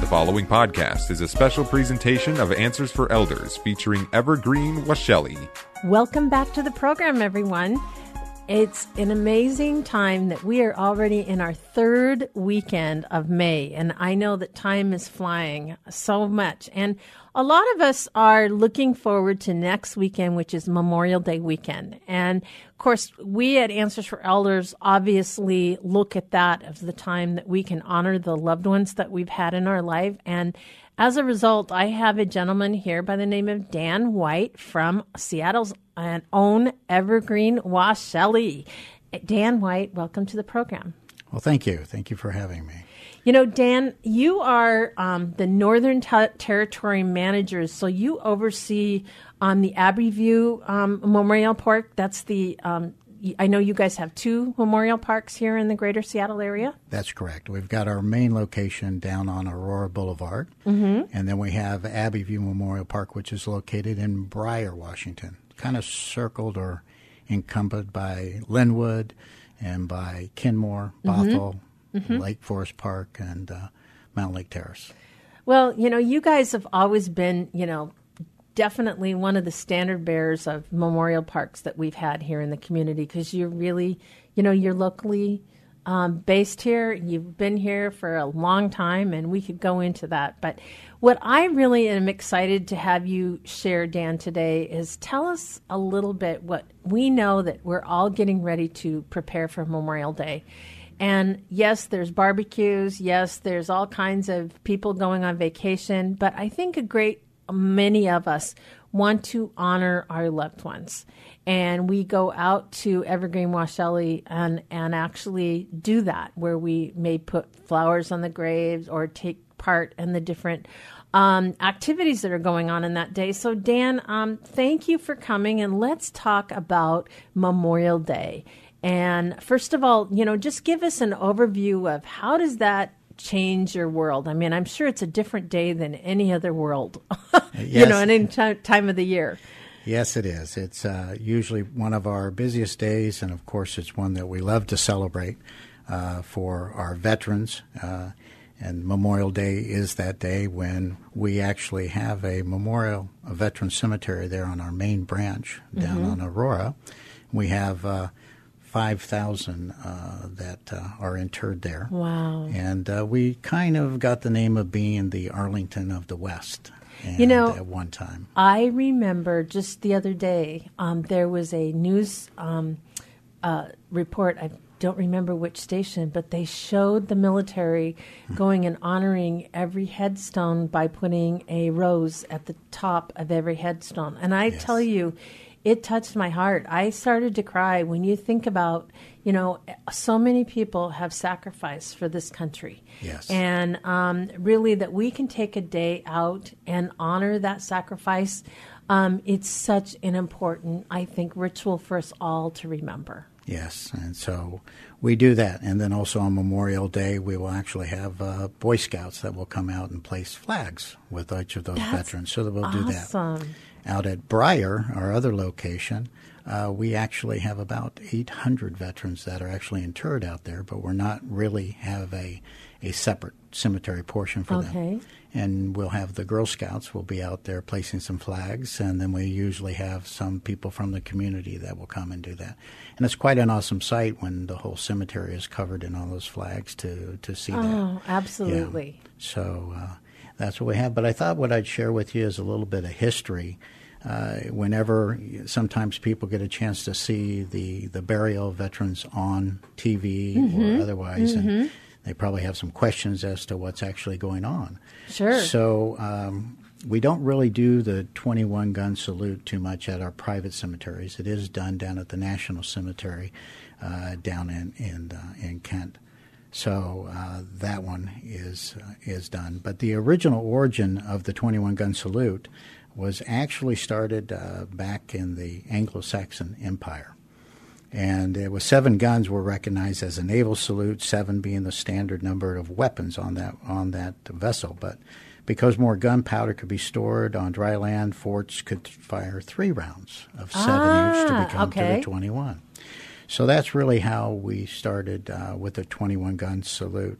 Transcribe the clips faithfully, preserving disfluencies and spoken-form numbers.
following podcast is a special presentation of Answers for Elders featuring Evergreen Washelli. Welcome back to the program, everyone. It's an amazing time that we are already in our third weekend of May, and I know that time is flying so much. And a lot of us are looking forward to next weekend, which is Memorial Day weekend. And of course, we at Answers for Elders obviously look at that as the time that we can honor the loved ones that we've had in our life. And as a result, I have a gentleman here by the name of Dan White from Seattle's own Evergreen Washelli. Dan White, welcome to the program. Well, thank you. Thank you for having me. You know, Dan, you are um, the Northern Ter- Territory Manager, so you oversee um, the Abbeyview um, Memorial Park. That's the, um, I know you guys have two memorial parks here in the greater Seattle area. That's correct. We've got our main location down on Aurora Boulevard, mm-hmm. and then we have Abbeyview Memorial Park, which is located in Briar, Washington, kind of circled or encompassed by Linwood and by Kenmore, Bothell, mm-hmm. Lake Forest Park, and uh, Mount Lake Terrace. Well, you know, you guys have always been, you know, definitely one of the standard bearers of memorial parks that we've had here in the community because you're really, you know, you're locally um, based here. You've been here for a long time, and we could go into that. But what I really am excited to have you share, Dan, today is tell us a little bit what we know that we're all getting ready to prepare for Memorial Day. And yes, there's barbecues. Yes, there's all kinds of people going on vacation. But I think a great many of us want to honor our loved ones. And we go out to Evergreen Washelli and, and actually do that, where we may put flowers on the graves or take part in the different um, activities that are going on in that day. So, Dan, um, thank you for coming, and let's talk about Memorial Day. And first of all, you know, just give us an overview of how does that change your world? I mean, I'm sure it's a different day than any other world, you yes. know, at any t- time of the year. Yes, it is. It's uh, usually one of our busiest days, and of course, it's one that we love to celebrate uh, for our veterans. Uh, and Memorial Day is that day when we actually have a memorial, a veteran cemetery there on our main branch down mm-hmm. on Aurora. We have uh, five thousand uh, that uh, are interred there. Wow. And uh, we kind of got the name of being the Arlington of the West. And you know, at one time. I remember just the other day, um, there was a news um, uh, report. I don't remember which station, but they showed the military mm-hmm. going and honoring every headstone by putting a rose at the top of every headstone. And I yes. tell you, it touched my heart. I started to cry when you think about, you know, so many people have sacrificed for this country. Yes. And um, really that we can take a day out and honor that sacrifice. Um, it's such an important, I think, ritual for us all to remember. Yes, and so we do that. And then also on Memorial Day, we will actually have uh, Boy Scouts that will come out and place flags with each of those That's veterans. So that we'll awesome. do that. Out at Briar, our other location, uh, we actually have about eight hundred veterans that are actually interred out there, but we're not really have a, a separate cemetery portion for okay. them. And we'll have the Girl Scouts will be out there placing some flags, and then we usually have some people from the community that will come and do that. And it's quite an awesome sight when the whole cemetery is covered in all those flags to, to see oh, that. Oh, absolutely. Yeah. So uh, that's what we have. But I thought what I'd share with you is a little bit of history. Uh, whenever sometimes people get a chance to see the, the burial of veterans on T V mm-hmm. or otherwise, mm-hmm. and they probably have some questions as to what's actually going on. Sure. So um, we don't really do the twenty-one gun salute too much at our private cemeteries. It is done down at the National Cemetery uh, down in in, uh, in Kent. So uh, that one is uh, is done. But the original origin of the twenty-one gun salute was actually started uh, back in the Anglo-Saxon Empire. And it was seven guns were recognized as a naval salute, seven being the standard number of weapons on that on that vessel. But because more gunpowder could be stored on dry land, forts could fire three rounds of seven ah, each to become okay. to the twenty-one. So that's really how we started uh, with the twenty-one gun salute.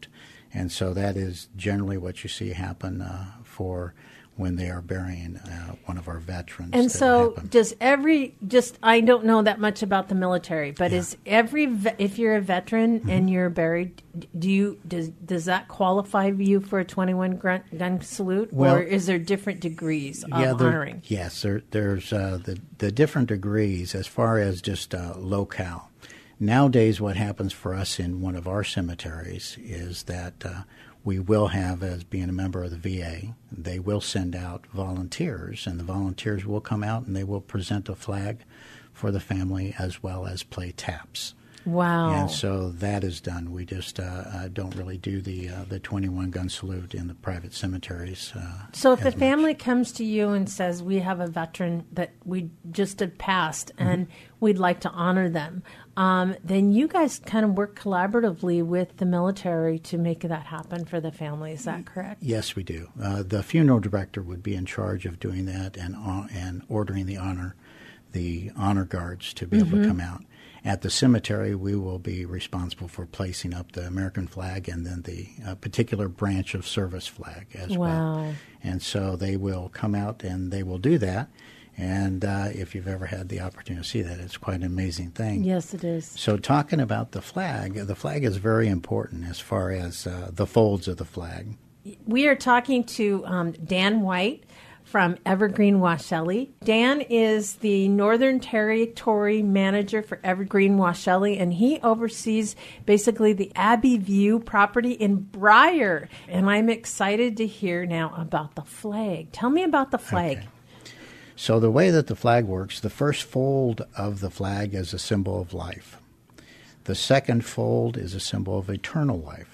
And so that is generally what you see happen uh, for when they are burying uh, one of our veterans. And that so happen. does every, just, I don't know that much about the military, but Yeah. is every, ve- if you're a veteran Mm-hmm. and you're buried, do you, does, does that qualify you for a twenty-one gun, gun salute? Well, or is there different degrees of yeah, there- honoring? Yes, there, there's uh, the, the different degrees as far as just uh, locale. Nowadays, what happens for us in one of our cemeteries is that uh, we will have, as being a member of the V A, they will send out volunteers, and the volunteers will come out and they will present a flag for the family as well as play taps. Wow. And so that is done. We just uh, uh, don't really do the uh, the twenty-one gun salute in the private cemeteries. Uh, So if as the much. family comes to you and says, we have a veteran that we just had passed and we'd like to honor them, um, then you guys kind of work collaboratively with the military to make that happen for the family. Is that correct? Yes, we do. Uh, the funeral director would be in charge of doing that and uh, and ordering the honor, the honor guards to be able to come out. At the cemetery, we will be responsible for placing up the American flag and then the uh, particular branch of service flag as well. Wow. And so they will come out and they will do that. And uh, if you've ever had the opportunity to see that, it's quite an amazing thing. Yes, it is. So talking about the flag, the flag is very important as far as uh, the folds of the flag. We are talking to um, Dan White from Evergreen Washelli. Dan is the Northern Territory Manager for Evergreen Washelli, and he oversees basically the Abbey View property in Briar. And I'm excited to hear now about the flag. Tell me about the flag. Okay. So the way that the flag works, the first fold of the flag is a symbol of life. The second fold is a symbol of eternal life.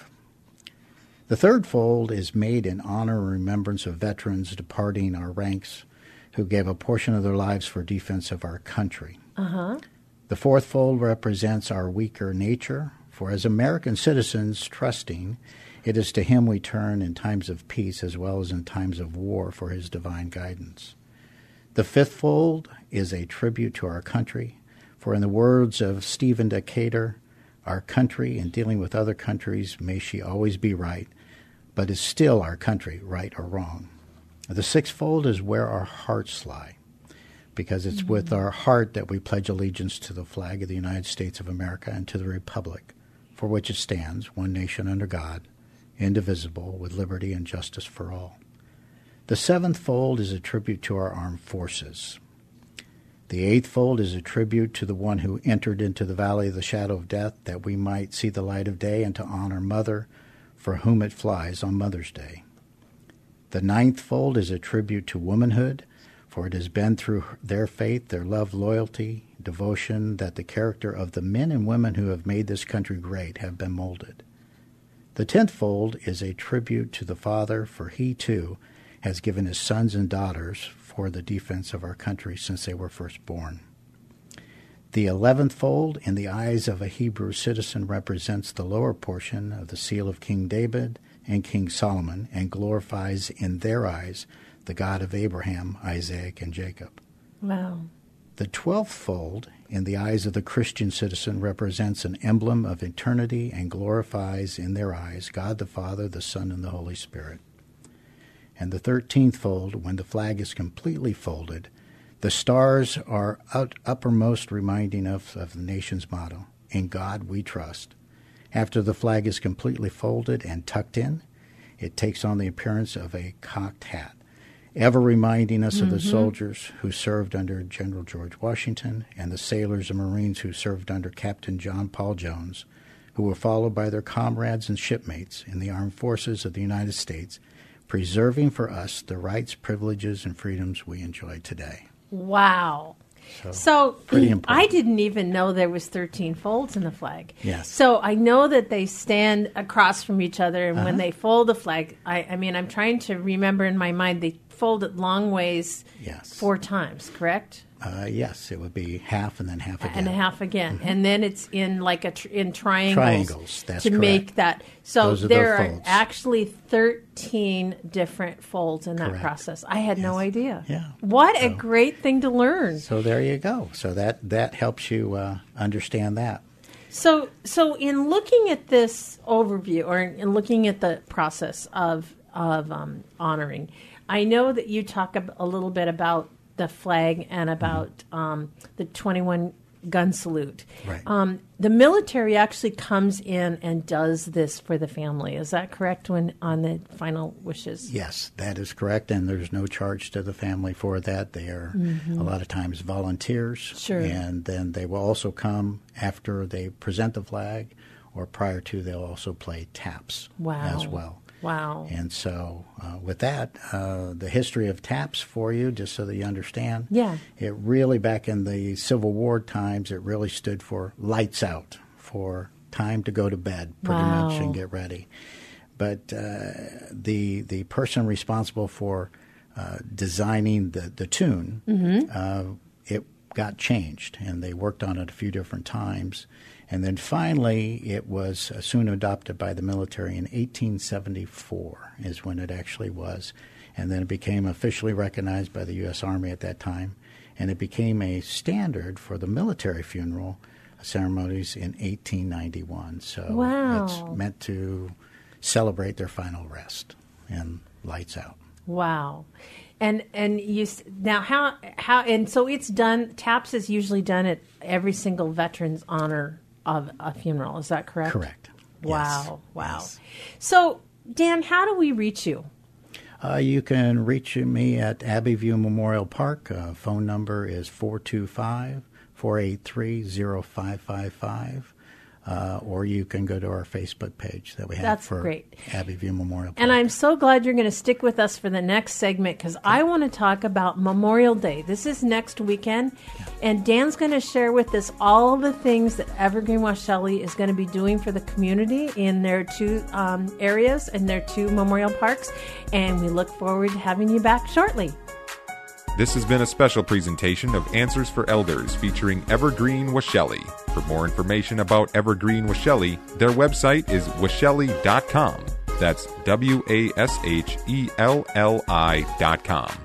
The third fold is made in honor and remembrance of veterans departing our ranks who gave a portion of their lives for defense of our country. Uh-huh. The fourth fold represents our weaker nature, for as American citizens trusting, it is to him we turn in times of peace as well as in times of war for his divine guidance. The fifth fold is a tribute to our country, for in the words of Stephen Decatur, our country, in dealing with other countries, may she always be right, but is still our country, right or wrong. The sixth fold is where our hearts lie, because it's mm-hmm. with our heart that we pledge allegiance to the flag of the United States of America and to the republic for which it stands, one nation under God, indivisible, with liberty and justice for all. The seventh fold is a tribute to our armed forces. The eighth fold is a tribute to the one who entered into the valley of the shadow of death that we might see the light of day and to honor Mother, for whom it flies on Mother's Day. The ninth fold is a tribute to womanhood, for it has been through their faith, their love, loyalty, devotion, that the character of the men and women who have made this country great have been molded. The tenth fold is a tribute to the Father, for he, too, has given his sons and daughters for the defense of our country since they were first born. The eleventh fold, in the eyes of a Hebrew citizen, represents the lower portion of the seal of King David and King Solomon and glorifies in their eyes the God of Abraham, Isaac, and Jacob. Wow. The twelfth fold, in the eyes of the Christian citizen, represents an emblem of eternity and glorifies in their eyes God the Father, the Son, and the Holy Spirit. And the thirteenth fold, when the flag is completely folded, the stars are out, uppermost, reminding us of the nation's motto, "In God we trust." After the flag is completely folded and tucked in, it takes on the appearance of a cocked hat, ever reminding us mm-hmm. of the soldiers who served under General George Washington and the sailors and Marines who served under Captain John Paul Jones, who were followed by their comrades and shipmates in the armed forces of the United States, preserving for us the rights, privileges, and freedoms we enjoy today. Wow. So, so pretty important. I didn't even know there was thirteen folds in the flag. Yes. So I know that they stand across from each other, and uh-huh. when they fold the flag, I, I mean, I'm trying to remember in my mind, they fold it long ways yes. four times, correct? Uh, yes, it would be half and then half again. And a half again. Mm-hmm. And then it's in like a tr- in triangles. Triangles, that's to correct. make that. So Those are there the are folds. actually thirteen different folds in that Correct. process. I had yes. no idea. Yeah. What so, a great thing to learn. So there you go. So that, that helps you uh, understand that. So, so in looking at this overview, or in looking at the process of of um, honoring, I know that you talk a, a little bit about the flag and about mm-hmm. um, the twenty-one gun salute. Right. Um, the military actually comes in and does this for the family. Is that correct? When on the final wishes? Yes, that is correct, and there's no charge to the family for that. They are mm-hmm. a lot of times volunteers, sure. and then they will also come after they present the flag, or prior to. They'll also play taps wow. as well. Wow. And so uh, with that, uh, the history of taps for you, just so that you understand. Yeah. It really, back in the Civil War times, it really stood for lights out, for time to go to bed, pretty wow. much, and get ready. But uh, the the person responsible for uh, designing the, the tune, mm-hmm. uh, it got changed, and they worked on it a few different times. And then finally, it was uh, soon adopted by the military in eighteen seventy-four is when it actually was. And then it became officially recognized by the U S Army at that time. And it became a standard for the military funeral ceremonies in eighteen ninety-one. So wow. it's meant to celebrate their final rest and lights out. Wow. And and you now how how and so it's done. TAPS is usually done at every single veteran's honor of a funeral. Is that correct? Correct. Wow. Yes. Wow. Yes. So Dan, how do we reach you? Uh, you can reach me at Abbey View Memorial Park. Uh, phone number is four two five, four eight three, zero five five five. Uh, or you can go to our Facebook page that we have That's for great. Abbey View Memorial Park. And I'm so glad you're going to stick with us for the next segment because I want to talk about Memorial Day. This is next weekend, yeah. and Dan's going to share with us all the things that Evergreen Washelli is going to be doing for the community in their two um, areas and their two memorial parks. And we look forward to having you back shortly. This has been a special presentation of Answers for Elders featuring Evergreen Washelli. For more information about Evergreen Washelli, their website is washelli dot com. That's W A S H E L L I dot com.